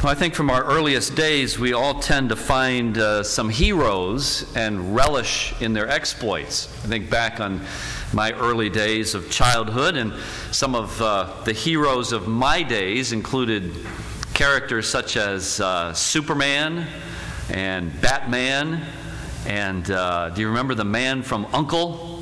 Well, I think from our earliest days, we all tend to find some heroes and relish in their exploits. I think back on my early days of childhood, and some of the heroes of my days included characters such as Superman and Batman, and do you remember the man from U.N.C.L.E.?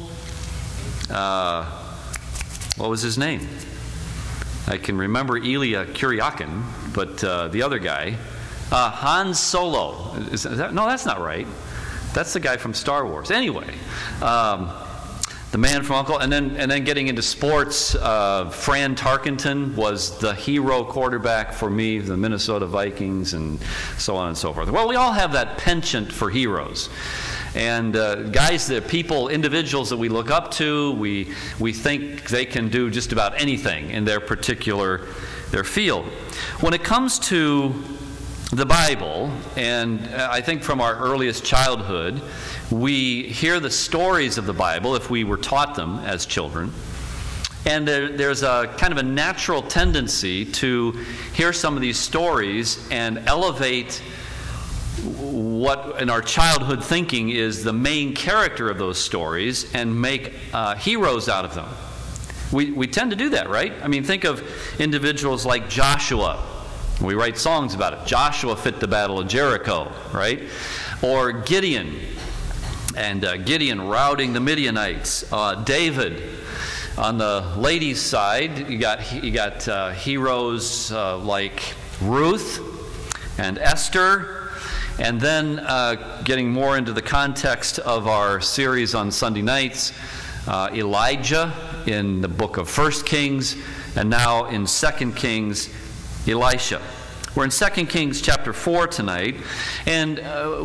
What was his name? I can remember Ilya Kuryakin, but the other guy, Han Solo. No, that's not right. That's the guy from Star Wars. Anyway, the man from U.N.C.L.E., and then getting into sports, Fran Tarkenton was the hero quarterback for me, the Minnesota Vikings, and so on and so forth. Well, we all have that penchant for heroes. And guys, individuals that we look up to, we think they can do just about anything in their field. When it comes to the Bible, and I think from our earliest childhood, we hear the stories of the Bible if we were taught them as children. And there's a kind of a natural tendency to hear some of these stories and elevate what in our childhood thinking is the main character of those stories and make heroes out of them. We tend to do that, right? I mean, think of individuals like Joshua. We write songs about it. Joshua fit the battle of Jericho, right? Or Gideon, and Gideon routing the Midianites. David. On the ladies' side, you got heroes like Ruth and Esther. And then getting more into the context of our series on Sunday nights, Elijah in the book of 1 Kings, and now in 2 Kings, Elisha. We're in 2 Kings chapter 4 tonight, and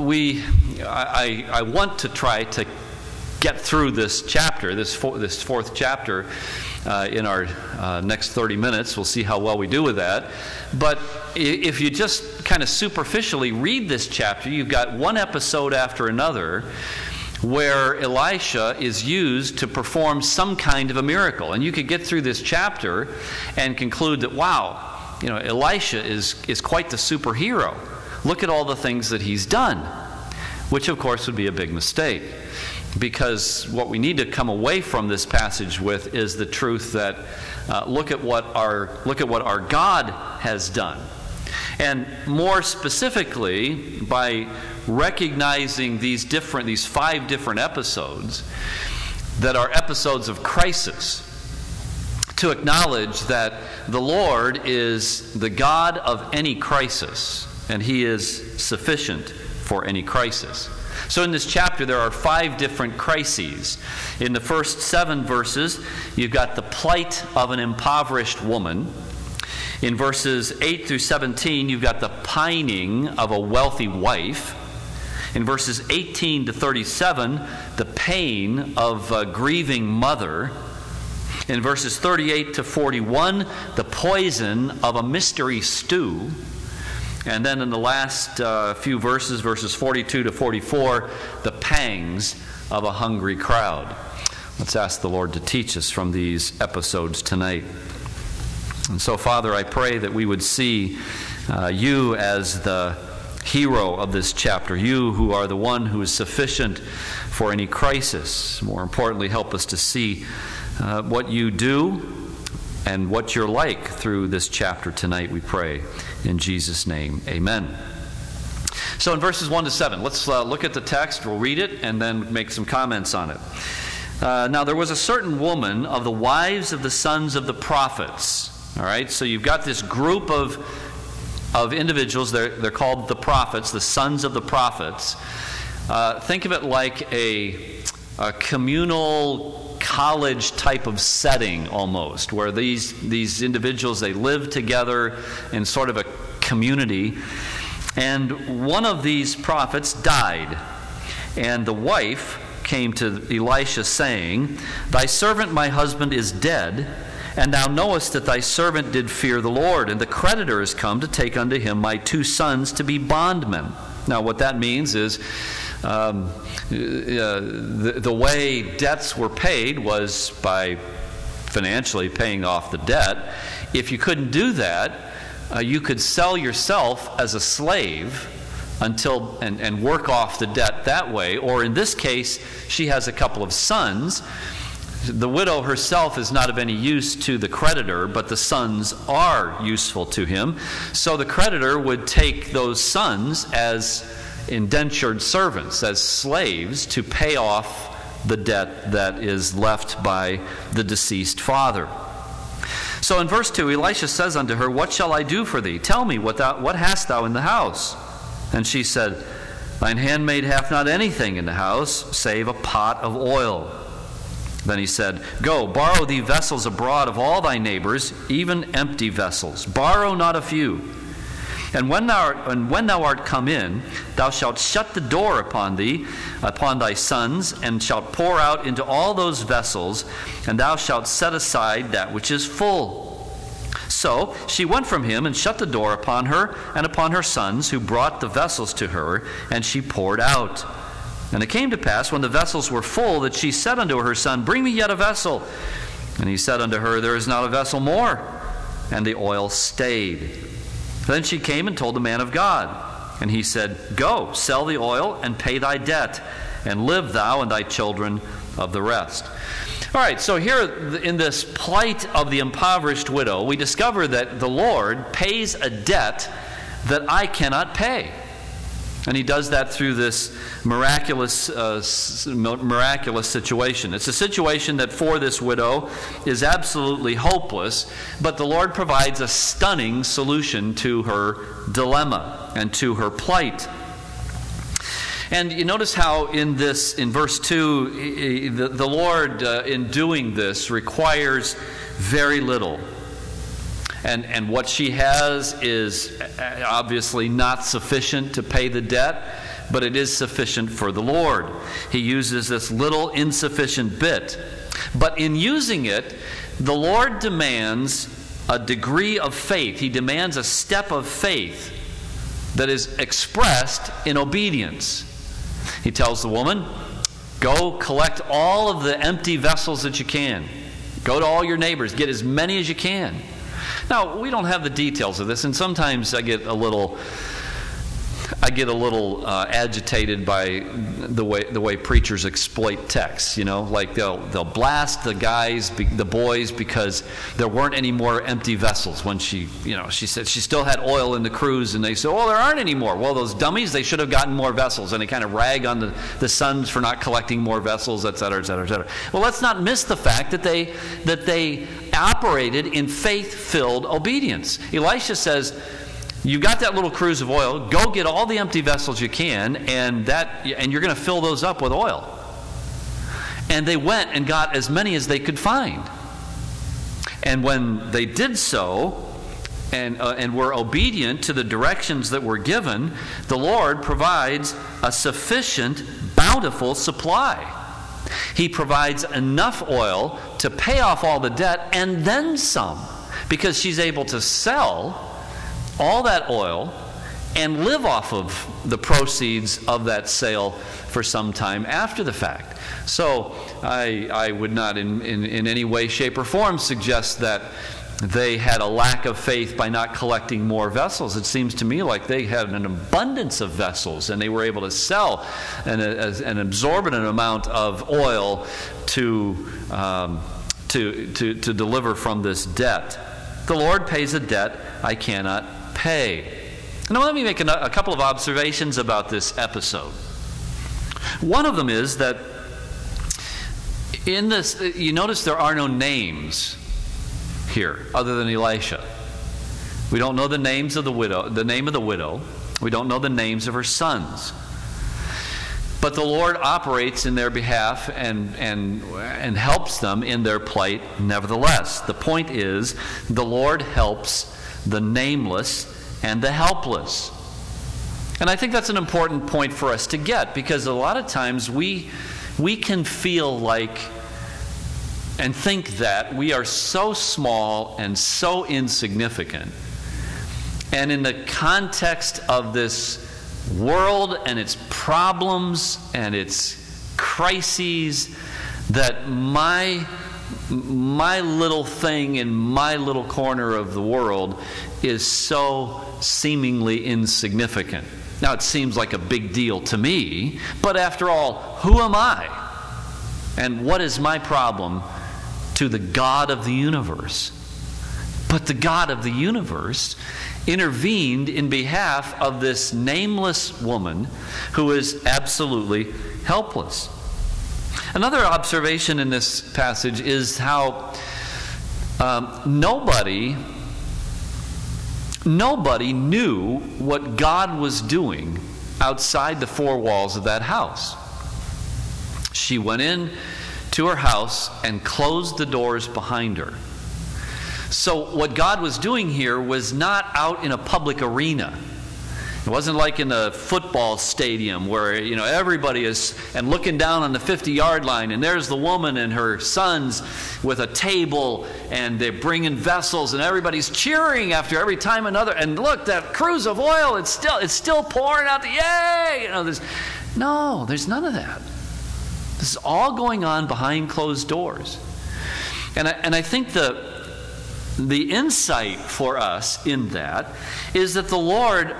I want to try to get through this chapter, this fourth chapter, in our next 30 minutes. We'll see how well we do with that. But if you just kind of superficially read this chapter, you've got one episode after another where Elisha is used to perform some kind of a miracle. And you could get through this chapter and conclude that, wow, Elisha is quite the superhero. Look at all the things that he's done, which of course would be a big mistake. Because what we need to come away from this passage with is the truth that look at what our God has done. And more specifically, by recognizing these 5 different episodes that are episodes of crisis, to acknowledge that the Lord is the God of any crisis, and He is sufficient for any crisis. So in this chapter, there are 5 different crises. In the first 7 verses, you've got the plight of an impoverished woman. In verses 8 through 17, you've got the pining of a wealthy wife. In verses 18 to 37, the pain of a grieving mother. In verses 38 to 41, the poison of a mystery stew. And then in the last few verses, verses 42 to 44, the pangs of a hungry crowd. Let's ask the Lord to teach us from these episodes tonight. And so, Father, I pray that we would see you as the hero of this chapter, you who are the one who is sufficient for any crisis. More importantly, help us to see what you do and what you're like through this chapter tonight, we pray. In Jesus' name, amen. So in verses 1 to 7, let's look at the text. We'll read it and then make some comments on it. Now there was a certain woman of the wives of the sons of the prophets. All right, so you've got this group of individuals. They're called the prophets, the sons of the prophets. Think of it like a communal college type of setting almost, where these individuals, they live together in sort of a community. And one of these prophets died, and the wife came to Elisha saying, "Thy servant my husband is dead, and thou knowest that thy servant did fear the Lord, and the creditor is come to take unto him my 2 sons to be bondmen." Now what that means is the way debts were paid was by financially paying off the debt. If you couldn't do that, you could sell yourself as a slave until and work off the debt that way. Or in this case, she has a couple of sons. The widow herself is not of any use to the creditor, but the sons are useful to him. So the creditor would take those sons as indentured servants, as slaves, to pay off the debt that is left by the deceased father. So in verse 2, Elisha says unto her, What shall I do for thee? Tell me, what hast thou in the house? And she said, Thine handmaid hath not anything in the house, save a pot of oil. Then he said, Go, borrow thee vessels abroad of all thy neighbors, even empty vessels. Borrow not a few. And when thou art come in, thou shalt shut the door upon thee, upon thy sons, and shalt pour out into all those vessels, and thou shalt set aside that which is full. So she went from him and shut the door upon her and upon her sons, who brought the vessels to her, and she poured out. And it came to pass, when the vessels were full, that she said unto her son, Bring me yet a vessel. And he said unto her, There is not a vessel more. And the oil stayed. Then she came and told the man of God. And he said, Go, sell the oil, and pay thy debt, and live thou and thy children of the rest. All right, so here in this plight of the impoverished widow, we discover that the Lord pays a debt that I cannot pay. And he does that through this miraculous situation. It's a situation that for this widow is absolutely hopeless, but the Lord provides a stunning solution to her dilemma and to her plight. And you notice how in verse 2, the Lord in doing this requires very little. And what she has is obviously not sufficient to pay the debt, but it is sufficient for the Lord. He uses this little insufficient bit. But in using it, the Lord demands a degree of faith. He demands a step of faith that is expressed in obedience. He tells the woman, Go collect all of the empty vessels that you can. Go to all your neighbors. Get as many as you can. Now, we don't have the details of this, and sometimes I get a little agitated by the way preachers exploit texts. Like they'll blast the boys because there weren't any more empty vessels when she said she still had oil in the cruse, and they say, "Oh, there aren't any more." Well, those dummies, they should have gotten more vessels, and they kind of rag on the sons for not collecting more vessels, et cetera, et cetera, et cetera. Well, let's not miss the fact that they operated in faith-filled obedience. Elisha says, You got that little cruse of oil. Go get all the empty vessels you can, and you're going to fill those up with oil. And they went and got as many as they could find. And when they did so, and were obedient to the directions that were given, the Lord provides a sufficient, bountiful supply. He provides enough oil to pay off all the debt and then some, because she's able to sell all that oil and live off of the proceeds of that sale for some time after the fact. So I would not in any way, shape, or form suggest that they had a lack of faith by not collecting more vessels. It seems to me like they had an abundance of vessels, and they were able to sell an exorbitant amount of oil to deliver from this debt. The Lord pays a debt I cannot pay. Now let me make a couple of observations about this episode. One of them is that in this, you notice there are no names here other than Elisha. We don't know the names of the widow, the name of the widow. We don't know the names of her sons. But the Lord operates in their behalf and helps them in their plight nevertheless. The point is, the Lord helps the nameless and the helpless. And I think that's an important point for us to get, because a lot of times we can feel like and think that we are so small and so insignificant. And in the context of this world and its problems and its crises, that my my little thing in my little corner of the world is so seemingly insignificant. Now, it seems like a big deal to me, but after all, who am I? And what is my problem to the God of the universe? But the God of the universe intervened in behalf of this nameless woman who is absolutely helpless. Another observation in this passage is how nobody knew what God was doing outside the four walls of that house. She went in to her house and closed the doors behind her. So what God was doing here was not out in a public arena. It wasn't like in a football stadium where, everybody is and looking down on the 50-yard line, and there's the woman and her sons with a table, and they're bringing vessels, and everybody's cheering after every time another. And look, that cruse of oil, it's still pouring out. Yay! There's none of that. This is all going on behind closed doors. And I think the insight for us in that is that the Lord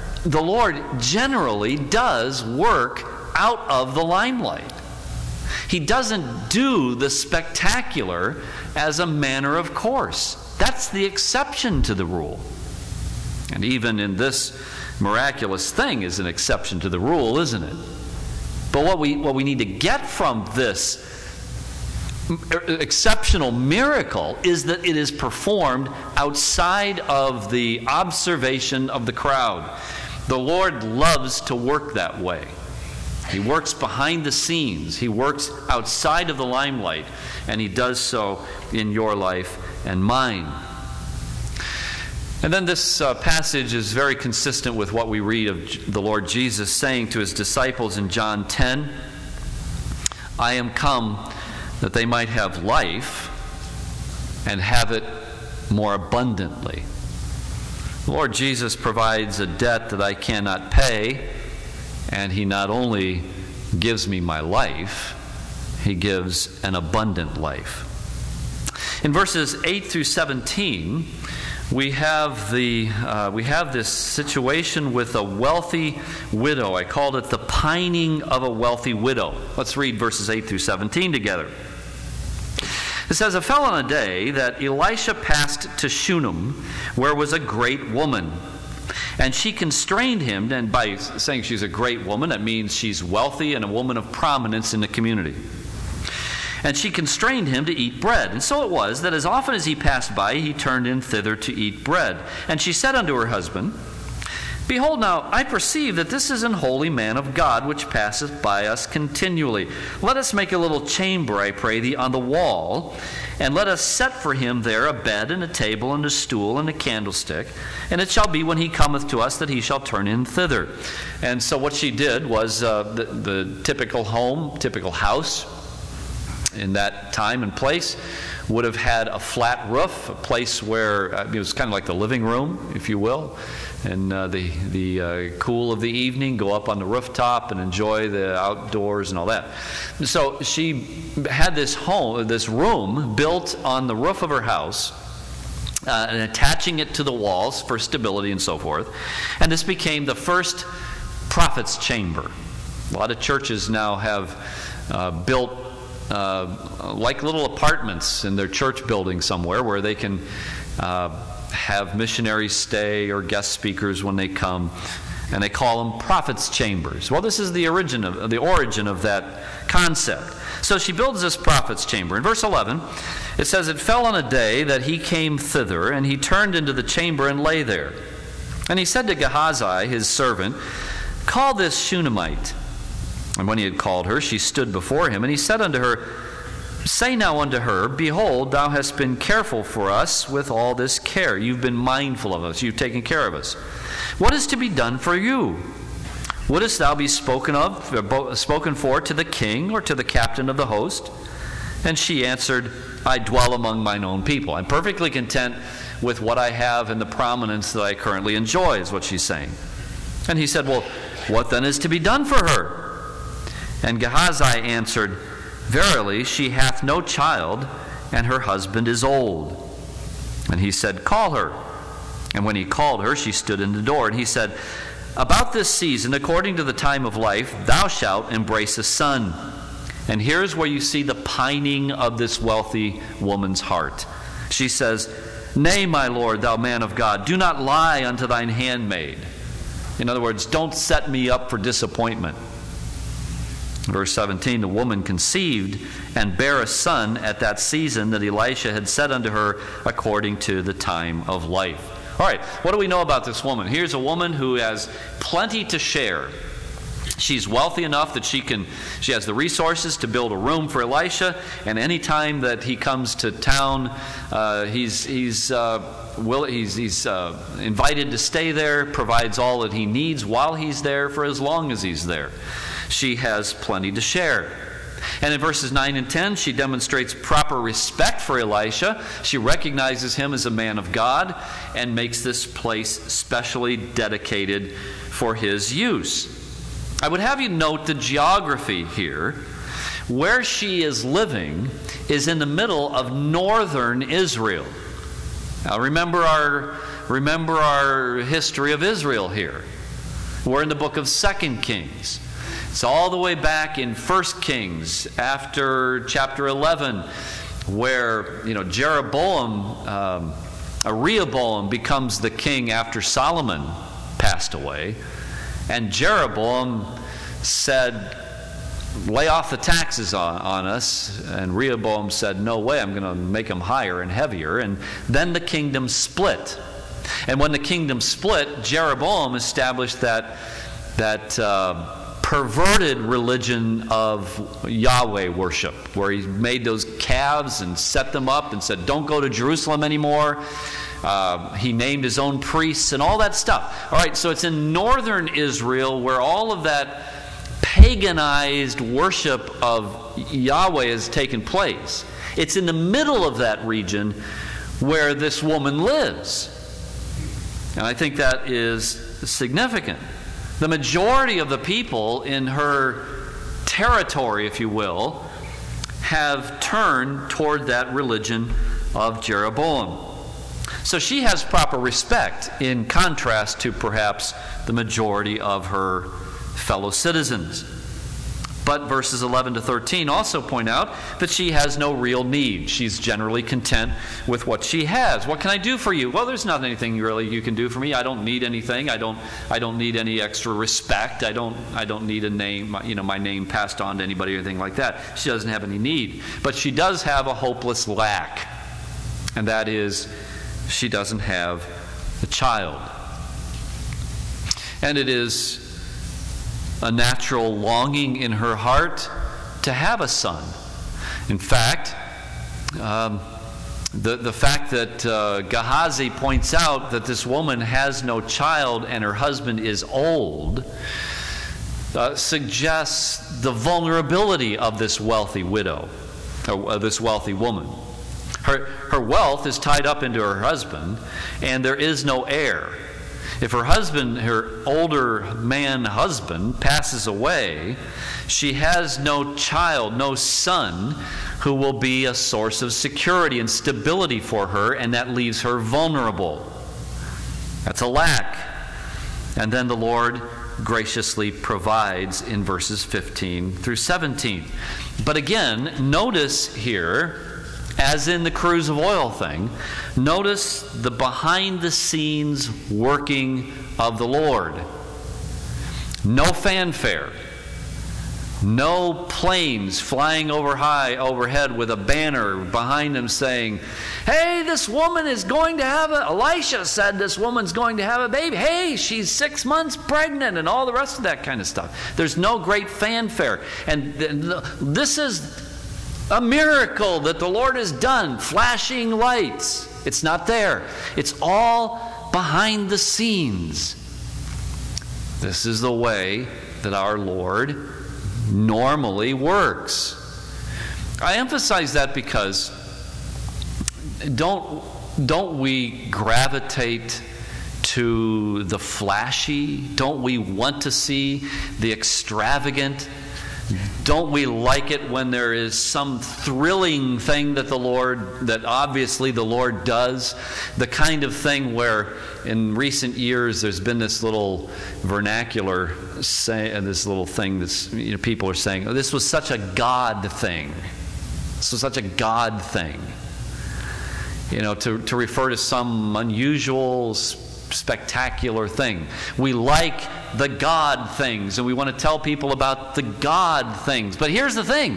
generally does work out of the limelight. He doesn't do the spectacular as a matter of course. That's the exception to the rule. And even in this miraculous thing is an exception to the rule, isn't it? But what we need to get from this exceptional miracle is that it is performed outside of the observation of the crowd. The Lord loves to work that way. He works behind the scenes. He works outside of the limelight, and He does so in your life and mine. And then this passage is very consistent with what we read of the Lord Jesus saying to His disciples in John 10, "I am come that they might have life and have it more abundantly." The Lord Jesus provides a debt that I cannot pay, and He not only gives me my life, He gives an abundant life. In verses 8 through 17, we have this situation with a wealthy widow. I called it the pining of a wealthy widow. Let's read verses 8 through 17 together. It says, "It fell on a day that Elisha passed to Shunem, where was a great woman. And she constrained him," and by saying she's a great woman, that means she's wealthy and a woman of prominence in the community. "And she constrained him to eat bread. And so it was that as often as he passed by, he turned in thither to eat bread. And she said unto her husband, Behold now, I perceive that this is an holy man of God, which passeth by us continually. Let us make a little chamber, I pray thee, on the wall, and let us set for him there a bed and a table and a stool and a candlestick. And it shall be when he cometh to us that he shall turn in thither." And so what she did was the typical home, typical house in that time and place would have had a flat roof, a place where it was kind of like the living room, if you will. And the cool of the evening, go up on the rooftop and enjoy the outdoors and all that. So she had this room built on the roof of her house, and attaching it to the walls for stability and so forth. And this became the first prophet's chamber. A lot of churches now have built like little apartments in their church building somewhere where they can have missionaries stay or guest speakers when they come, and they call them prophets' chambers. Well, this is the origin of that concept. So she builds this prophet's chamber. In verse 11, it says, "It fell on a day that he came thither, and he turned into the chamber and lay there. And he said to Gehazi, his servant, Call this Shunammite. And when he had called her, she stood before him, and he said unto her, Say now unto her, Behold, thou hast been careful for us with all this care. You've been mindful of us. You've taken care of us. What is to be done for you? Wouldest thou be spoken for to the king or to the captain of the host? And she answered, I dwell among mine own people. I'm perfectly content with what I have and the prominence that I currently enjoy, is what she's saying. And he said, Well, what then is to be done for her? And Gehazi answered, Verily, she hath no child, and her husband is old. And he said, call her. And when he called her, she stood in the door. And he said, about this season, according to the time of life, thou shalt embrace a son. And here's where you see the pining of this wealthy woman's heart. She says, nay, my lord, thou man of God, do not lie unto thine handmaid. In other words, don't set me up for disappointment. Verse 17, the woman conceived and bare a son at that season that Elisha had said unto her, according to the time of life. All right, what do we know about this woman? Here's a woman who has plenty to share. She's wealthy enough that she has the resources to build a room for Elisha, and any time that he comes to town, he's invited to stay there, provides all that he needs while he's there for as long as he's there. She has plenty to share. And in verses 9 and 10, she demonstrates proper respect for Elisha. She recognizes him as a man of God and makes this place specially dedicated for his use. I would have you note the geography here. Where she is living is in the middle of northern Israel. Now remember our history of Israel here. We're in the book of 2 Kings. It's all the way back in 1 Kings after chapter 11, where Rehoboam becomes the king after Solomon passed away. And Jeroboam said, lay off the taxes on us. And Rehoboam said, no way, I'm going to make them higher and heavier. And then the kingdom split. And when the kingdom split, Jeroboam established that perverted religion of Yahweh worship, where he made those calves and set them up and said, don't go to Jerusalem anymore. He named his own priests and all that stuff. All right, so it's in northern Israel where all of that paganized worship of Yahweh has taken place. It's in the middle of that region where this woman lives. And I think that is significant. The majority of the people in her territory, if you will, have turned toward that religion of Jeroboam. So she has proper respect in contrast to perhaps the majority of her fellow citizens. But verses 11 to 13 also point out that she has no real need. She's generally content with what she has. What can I do for you? Well, there's not anything really you can do for me. I don't need anything. I don't need any extra respect. I don't need a name, my name passed on to anybody or anything like that. She doesn't have any need. But she does have a hopeless lack. And that is, she doesn't have a child. And it is a natural longing in her heart to have a son. In fact, the fact that Gehazi points out that this woman has no child and her husband is old suggests the vulnerability of this wealthy widow, or this wealthy woman. Her wealth is tied up into her husband, and there is no heir. If her older man husband passes away, she has no child, no son, who will be a source of security and stability for her, and that leaves her vulnerable. That's a lack. And then the Lord graciously provides in verses 15 through 17. But again, notice here, as in the cruise of oil thing, notice the behind-the-scenes working of the Lord. No fanfare. No planes flying overhead with a banner behind them saying, hey, this woman is going to have Elisha said this woman's going to have a baby. Hey, she's 6 months pregnant, and all the rest of that kind of stuff. There's no great fanfare. And this is a miracle that the Lord has done. Flashing lights. It's not there. It's all behind the scenes. This is the way that our Lord normally works. I emphasize that because don't we gravitate to the flashy? Don't we want to see the extravagant? Don't we like it when there is some thrilling thing that obviously the Lord does? The kind of thing where in recent years there's been this little vernacular this little thing that's, people are saying, oh, this was such a God thing. This was such a God thing. To refer to some unusual, spectacular thing. We like the God things, and we want to tell people about the God things. But here's the thing.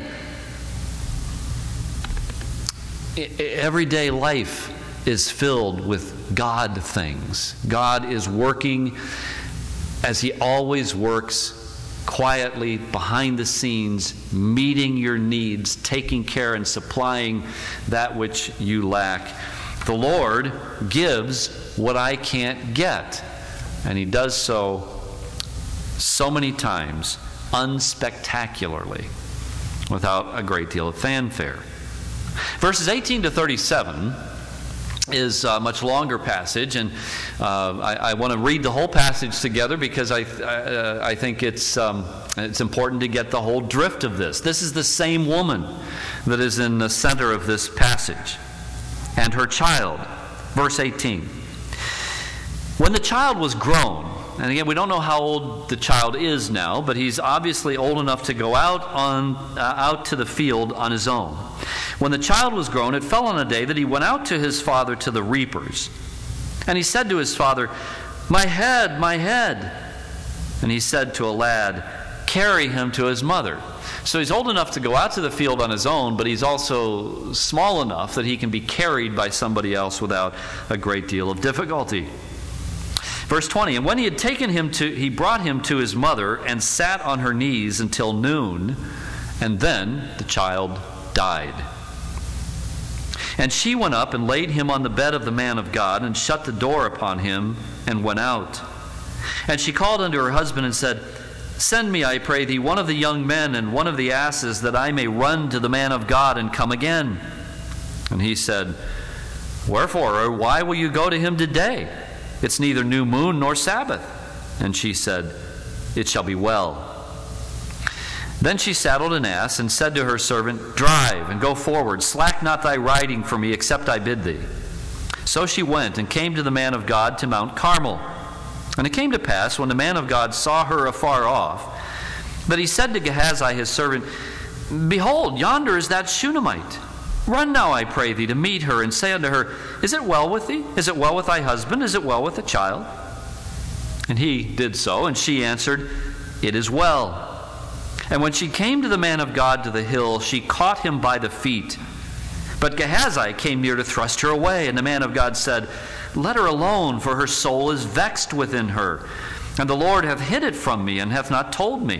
Everyday life is filled with God things. God is working as He always works, quietly behind the scenes, meeting your needs, taking care and supplying that which you lack. The Lord gives what I can't get, and He does so many times unspectacularly, without a great deal of fanfare. Verses 18 to 37 is a much longer passage, and I want to read the whole passage together because I think it's important to get the whole drift of this. This is the same woman that is in the center of this passage, and her child. Verse 18. When the child was grown, and again, we don't know how old the child is now, but he's obviously old enough to go out to the field on his own. When the child was grown, it fell on a day that he went out to his father to the reapers. And he said to his father, "My head, my head." And he said to a lad, "Carry him to his mother." So he's old enough to go out to the field on his own, but he's also small enough that he can be carried by somebody else without a great deal of difficulty. Verse 20, and when he had taken him he brought him to his mother and sat on her knees until noon, and then the child died. And she went up and laid him on the bed of the man of God and shut the door upon him and went out. And she called unto her husband and said, "Send me, I pray thee, one of the young men and one of the asses, that I may run to the man of God and come again." And he said, "Wherefore, or why will you go to him today? It's neither new moon nor Sabbath." And she said, "It shall be well." Then she saddled an ass and said to her servant, "Drive and go forward, slack not thy riding for me, except I bid thee." So she went and came to the man of God to Mount Carmel. And it came to pass, when the man of God saw her afar off, that he said to Gehazi his servant, "Behold, yonder is that Shunammite. Run now, I pray thee, to meet her, and say unto her, Is it well with thee? Is it well with thy husband? Is it well with the child?" And he did so, and she answered, "It is well." And when she came to the man of God to the hill, she caught him by the feet. But Gehazi came near to thrust her away, and the man of God said, "Let her alone, for her soul is vexed within her, and the Lord hath hid it from me, and hath not told me."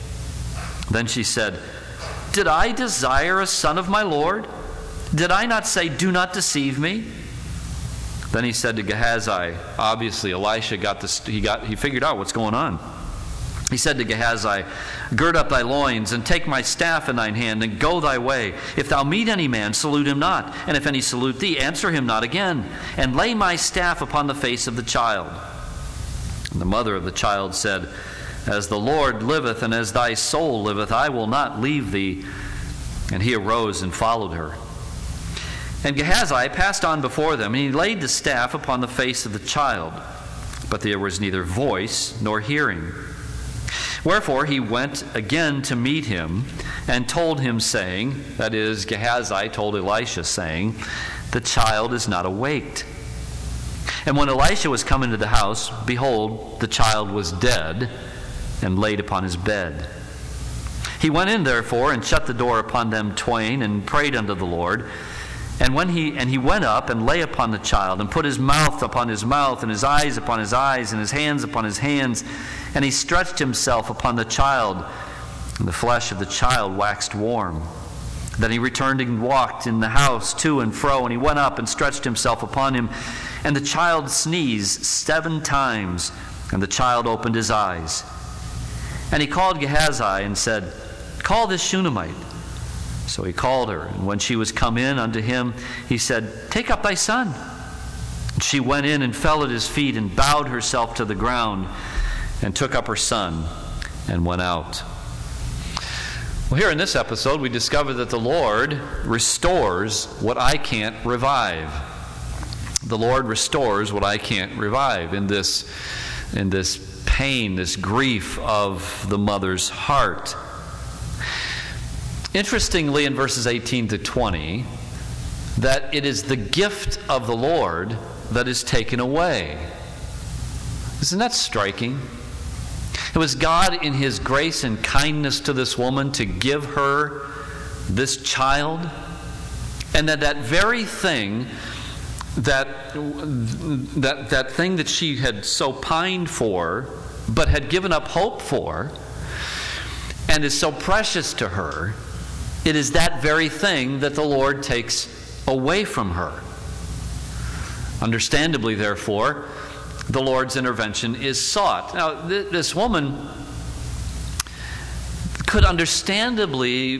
Then she said, "Did I desire a son of my Lord? Did I not say, do not deceive me?" Then he said to Gehazi, obviously Elisha he figured out what's going on. He said to Gehazi, "Gird up thy loins, and take my staff in thine hand, and go thy way. If thou meet any man, salute him not. And if any salute thee, answer him not again. And lay my staff upon the face of the child." And the mother of the child said, "As the Lord liveth, and as thy soul liveth, I will not leave thee." And he arose and followed her. And Gehazi passed on before them, and he laid the staff upon the face of the child. But there was neither voice nor hearing. Wherefore he went again to meet him, and told him, saying, that is, Gehazi told Elisha, saying, "The child is not awaked." And when Elisha was come into the house, behold, the child was dead, and laid upon his bed. He went in therefore, and shut the door upon them twain, and prayed unto the Lord. And he went up and lay upon the child, and put his mouth upon his mouth, and his eyes upon his eyes, and his hands upon his hands. And he stretched himself upon the child, and the flesh of the child waxed warm. Then he returned and walked in the house to and fro, and he went up and stretched himself upon him. And the child sneezed 7 times, and the child opened his eyes. And he called Gehazi and said, "Call this Shunammite." So he called her, and when she was come in unto him, he said, "Take up thy son." And she went in and fell at his feet, and bowed herself to the ground, and took up her son, and went out. Well, here in this episode, we discover that the Lord restores what I can't revive. The Lord restores what I can't revive in this pain, this grief of the mother's heart. Interestingly, in verses 18 to 20, that it is the gift of the Lord that is taken away. Isn't that striking? It was God in His grace and kindness to this woman to give her this child, and that very thing, that thing that she had so pined for, but had given up hope for, and is so precious to her, it is that very thing that the Lord takes away from her. Understandably, therefore, the Lord's intervention is sought. Now, this woman could understandably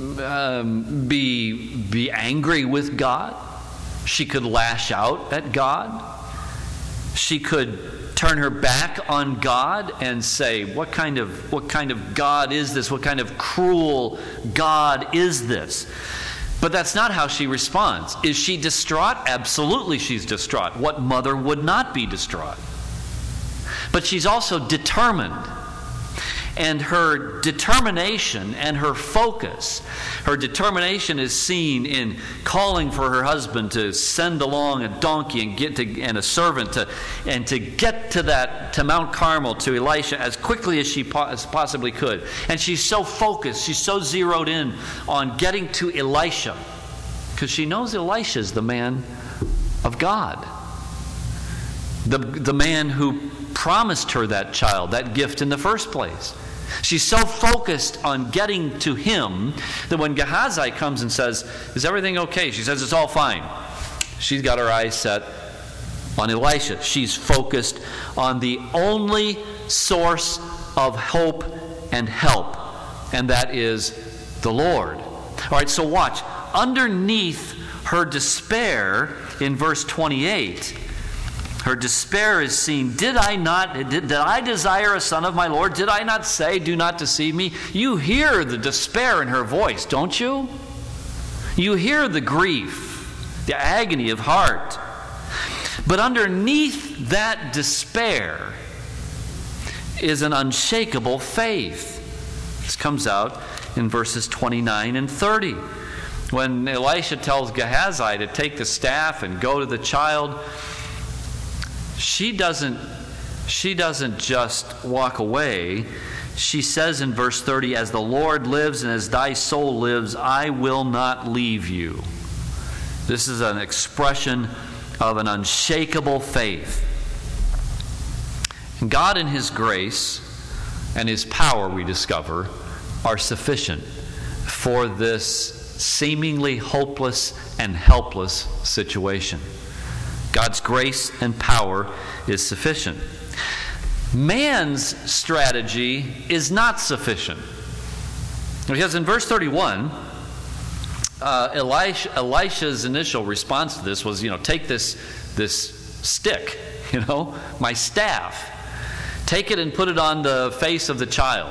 be angry with God. She could lash out at God. She could turn her back on God and say, what kind of God is this? What kind of cruel God is this? But that's not how she responds. Is she distraught? Absolutely she's distraught. What mother would not be distraught? But she's also determined. And her determination and her focus, her determination is seen in calling for her husband to send along a donkey and a servant to get to Mount Carmel, to Elisha, as quickly as she possibly could. And she's so focused, she's so zeroed in on getting to Elisha, because she knows Elisha is the man of God, the man who promised her that child, that gift in the first place. She's so focused on getting to him that when Gehazi comes and says, "Is everything okay?" she says, "It's all fine." She's got her eyes set on Elisha. She's focused on the only source of hope and help, and that is the Lord. All right, so watch. Underneath her despair in verse 28, her despair is seen. Did I desire a son of my Lord? Did I not say, do not deceive me? You hear the despair in her voice, don't you? You hear the grief, the agony of heart. But underneath that despair is an unshakable faith. This comes out in verses 29 and 30. When Elisha tells Gehazi to take the staff and go to the child, she doesn't just walk away. She says in verse 30, "As the Lord lives and as thy soul lives, I will not leave you." This is an expression of an unshakable faith. And God in His grace and His power, we discover, are sufficient for this seemingly hopeless and helpless situation. God's grace and power is sufficient. Man's strategy is not sufficient. Because in verse 31, Elisha's initial response to this was, take this stick, my staff. Take it and put it on the face of the child.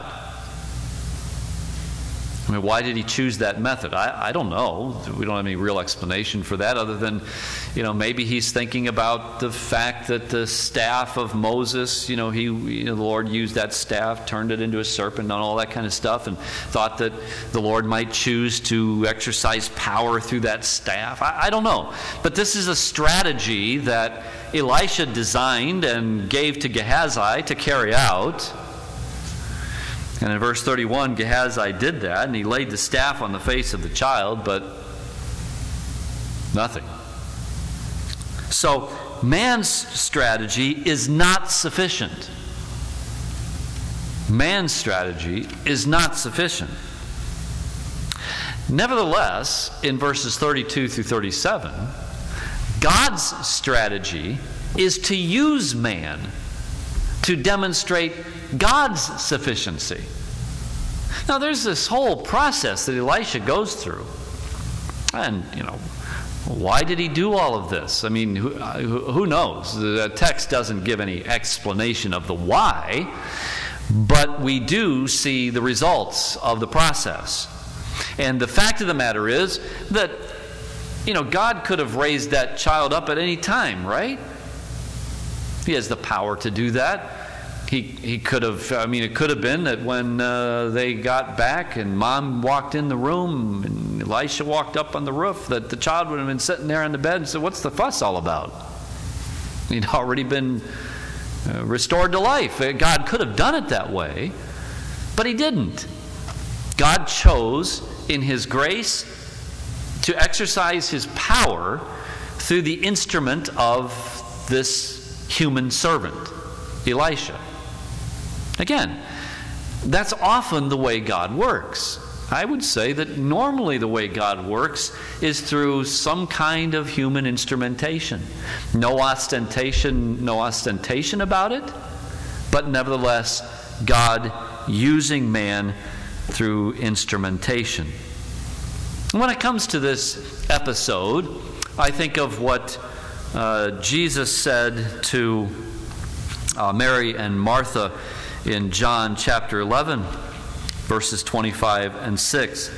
I mean, why did he choose that method? I don't know. We don't have any real explanation for that other than, maybe he's thinking about the fact that the staff of Moses, the Lord used that staff, turned it into a serpent and all that kind of stuff, and thought that the Lord might choose to exercise power through that staff. I don't know. But this is a strategy that Elisha designed and gave to Gehazi to carry out. And in verse 31, Gehazi did that, and he laid the staff on the face of the child, but nothing. So, man's strategy is not sufficient. Man's strategy is not sufficient. Nevertheless, in verses 32 through 37, God's strategy is to use man to demonstrate God's sufficiency. Now, there's this whole process that Elisha goes through. And, why did he do all of this? I mean, who knows? The text doesn't give any explanation of the why. but we do see the results of the process. And the fact of the matter is that, God could have raised that child up at any time, right? He has the power to do that. He could have, it could have been that when they got back and Mom walked in the room and Elisha walked up on the roof, that the child would have been sitting there on the bed and said, "What's the fuss all about?" He'd already been restored to life. God could have done it that way, but He didn't. God chose, in His grace, to exercise His power through the instrument of this human servant, Elisha. Again, that's often the way God works. I would say that normally the way God works is through some kind of human instrumentation. No ostentation about it, but nevertheless, God using man through instrumentation. When it comes to this episode, I think of what Jesus said to Mary and Martha in John chapter 11, verses 25 and 6.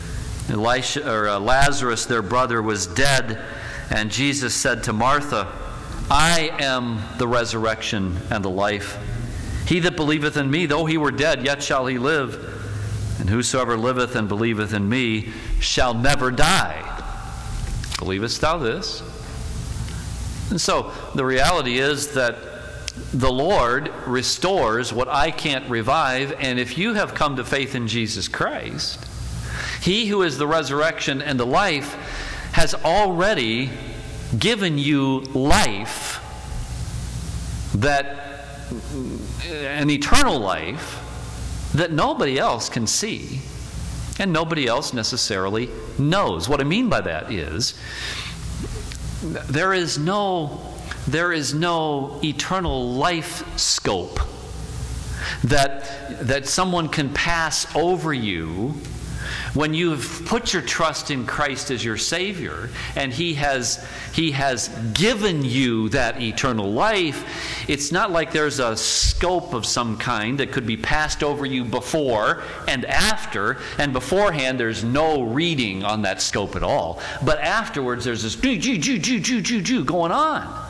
Lazarus, their brother, was dead, and Jesus said to Martha, "I am the resurrection and the life. He that believeth in me, though he were dead, yet shall he live. And whosoever liveth and believeth in me shall never die. Believest thou this?" And so the reality is that the Lord restores what I can't revive, and if you have come to faith in Jesus Christ, He who is the resurrection and the life has already given you life, an eternal life that nobody else can see and nobody else necessarily knows. What I mean by that is there is no eternal life scope that someone can pass over you when you've put your trust in Christ as your Savior, and He has given you that eternal life. It's not like there's a scope of some kind that could be passed over you before and after, and beforehand there's no reading on that scope at all. But afterwards there's this going on.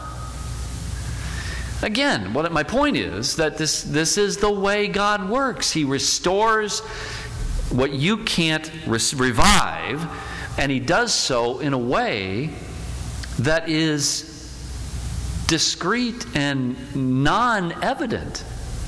Again, my point is that this is the way God works. He restores what you can't revive, and He does so in a way that is discreet and non-evident.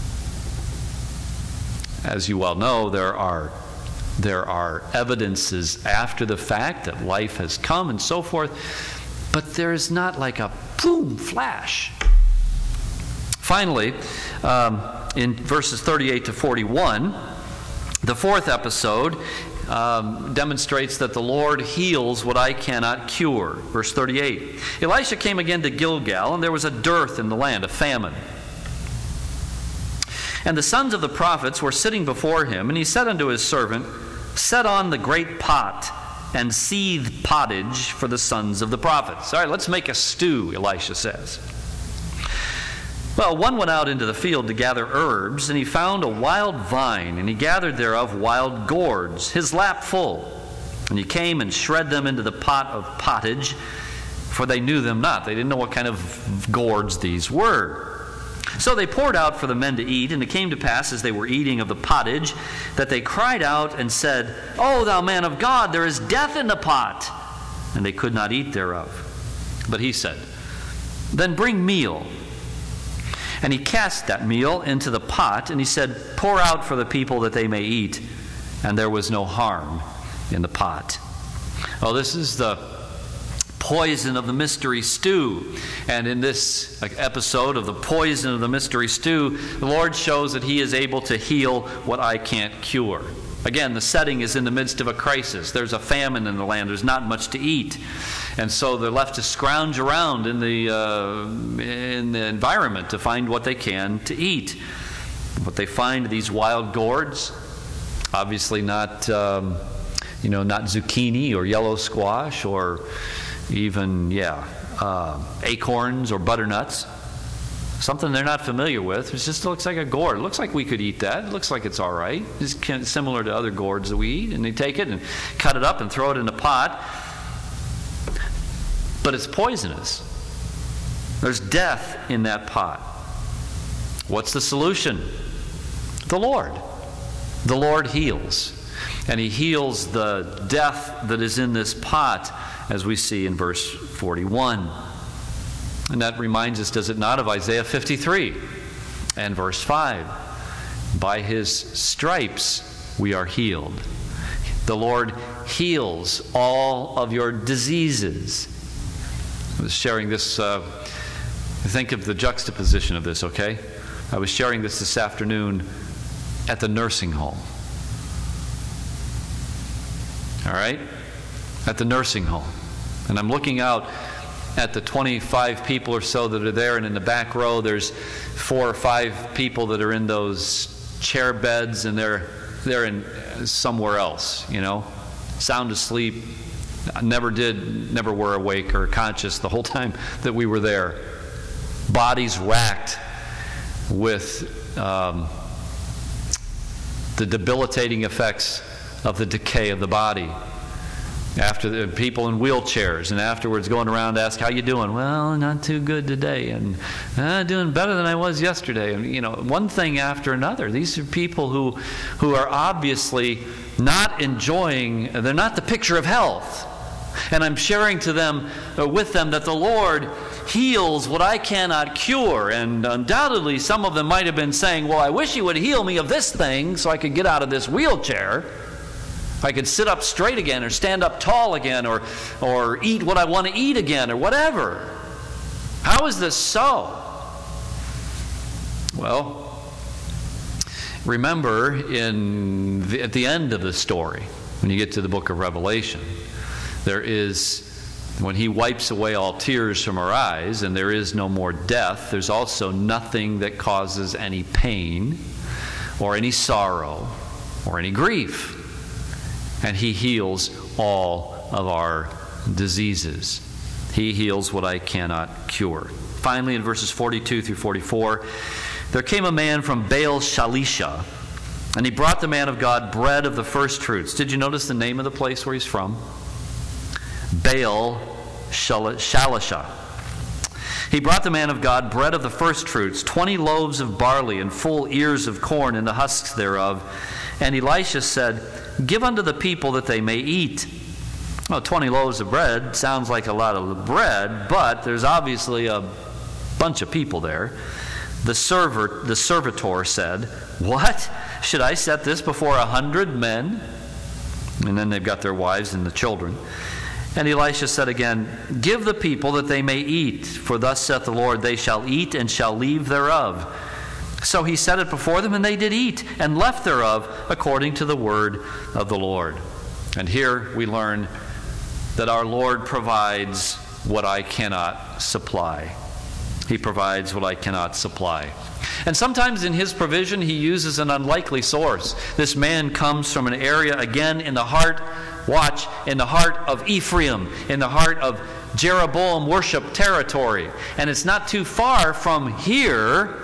As you well know, there are evidences after the fact that life has come and so forth, but there is not like a boom flash. Finally, in verses 38 to 41, the fourth episode demonstrates that the Lord heals what I cannot cure. Verse 38. Elisha came again to Gilgal, and there was a dearth in the land, a famine. And the sons of the prophets were sitting before him, and he said unto his servant, "Set on the great pot, and seethe pottage for the sons of the prophets." All right, let's make a stew, Elisha says. Well, one went out into the field to gather herbs, and he found a wild vine, and he gathered thereof wild gourds, his lap full. And he came and shred them into the pot of pottage, for they knew them not. They didn't know what kind of gourds these were. So they poured out for the men to eat, and it came to pass, as they were eating of the pottage, that they cried out and said, "O thou man of God, there is death in the pot." And they could not eat thereof. But he said, "Then bring meal." And he cast that meal into the pot, and he said, "Pour out for the people that they may eat." And there was no harm in the pot. Oh, this is the poison of the mystery stew. And in this episode of the poison of the mystery stew, the Lord shows that He is able to heal what I can't cure. Again, the setting is in the midst of a crisis. There's a famine in the land. There's not much to eat. And so they're left to scrounge around in the environment to find what they can to eat. What they find are these wild gourds, obviously not zucchini or yellow squash or even acorns or butternuts. something they're not familiar with. It just looks like a gourd. It looks like we could eat that. It looks like it's all right. It's similar to other gourds that we eat. And they take it and cut it up and throw it in a pot. But it's poisonous. There's death in that pot. What's the solution? The Lord. The Lord heals. And He heals the death that is in this pot, as we see in verse 41. And that reminds us, does it not, of Isaiah 53 and verse 5. By His stripes we are healed. The Lord heals all of your diseases. I was sharing this, think of the juxtaposition of this, okay? I was sharing this afternoon at the nursing home. All right? At the nursing home. And I'm looking out at the 25 people or so that are there, and in the back row there's 4 or 5 people that are in those chair beds, and they're in somewhere else, sound asleep, never were awake or conscious the whole time that we were there. Bodies racked with the debilitating effects of the decay of the body. After the people in wheelchairs, and afterwards going around to ask, how you doing? Well, not too good today, and doing better than I was yesterday. And one thing after another. These are people who are obviously not enjoying. They're not the picture of health. And I'm sharing with them that the Lord heals what I cannot cure. And undoubtedly, some of them might have been saying, well, I wish He would heal me of this thing so I could get out of this wheelchair. I could sit up straight again, or stand up tall again, or eat what I want to eat again, or whatever. How is this so? Well, remember at the end of the story, when you get to the book of Revelation, there is, when He wipes away all tears from our eyes, and there is no more death, there's also nothing that causes any pain, or any sorrow, or any grief. And He heals all of our diseases. He heals what I cannot cure. Finally, in verses 42 through 44, there came a man from Baal Shalisha, and he brought the man of God bread of the first fruits. Did you notice the name of the place where he's from? Baal Shalisha. He brought the man of God bread of the first fruits, 20 loaves of barley and full ears of corn and the husks thereof. And Elisha said, give unto the people that they may eat. Well, 20 loaves of bread sounds like a lot of bread, but there's obviously a bunch of people there. The servitor said, what? Should I set this before 100 men? And then they've got their wives and the children. And Elisha said again, give the people that they may eat, for thus saith the Lord, they shall eat and shall leave thereof. So he set it before them, and they did eat, and left thereof, according to the word of the Lord. And here we learn that our Lord provides what I cannot supply. He provides what I cannot supply. And sometimes in His provision, He uses an unlikely source. This man comes from an area, again, in the heart of Ephraim, in the heart of Jeroboam worship territory. And it's not too far from here,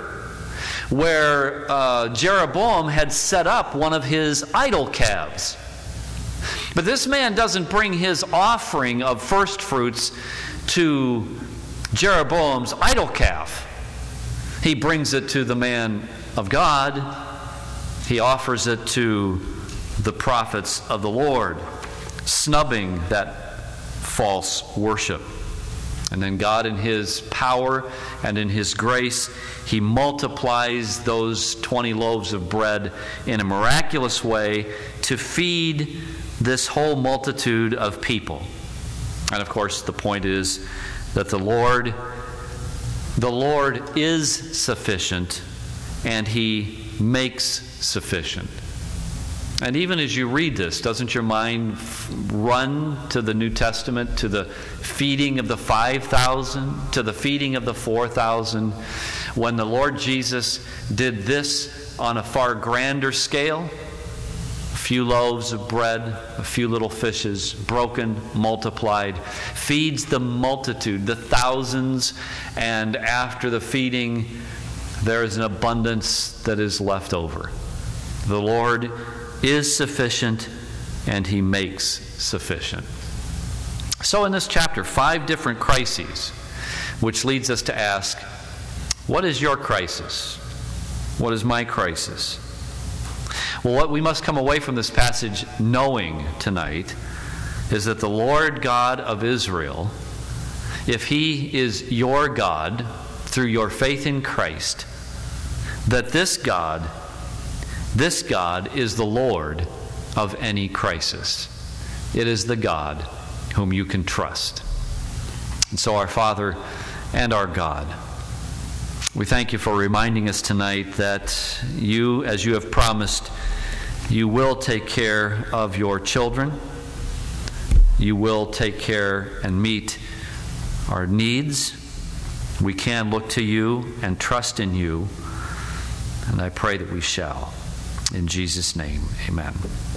where Jeroboam had set up one of his idol calves. But this man doesn't bring his offering of first fruits to Jeroboam's idol calf. He brings it to the man of God. He offers it to the prophets of the Lord, snubbing that false worship. And then God, in His power and in His grace, He multiplies those 20 loaves of bread in a miraculous way to feed this whole multitude of people. And of course, the point is that the Lord is sufficient, and He makes sufficient. And even as you read this, doesn't your mind run to the New Testament, to the feeding of the 5,000, to the feeding of the 4,000, when the Lord Jesus did this on a far grander scale? few loaves of bread, a few little fishes, broken, multiplied, feeds the multitude, the thousands, and after the feeding, there is an abundance that is left over. The Lord is sufficient, and He makes sufficient. So in this chapter, 5 different crises, which leads us to ask, what is your crisis? What is my crisis? Well, what we must come away from this passage knowing tonight is that the Lord God of Israel, if He is your God through your faith in Christ, that this God is the Lord of any crisis. It is the God whom you can trust. And so, our Father and our God, we thank You for reminding us tonight that You, as You have promised, You will take care of Your children. You will take care and meet our needs. We can look to You and trust in You, and I pray that we shall. In Jesus' name, amen.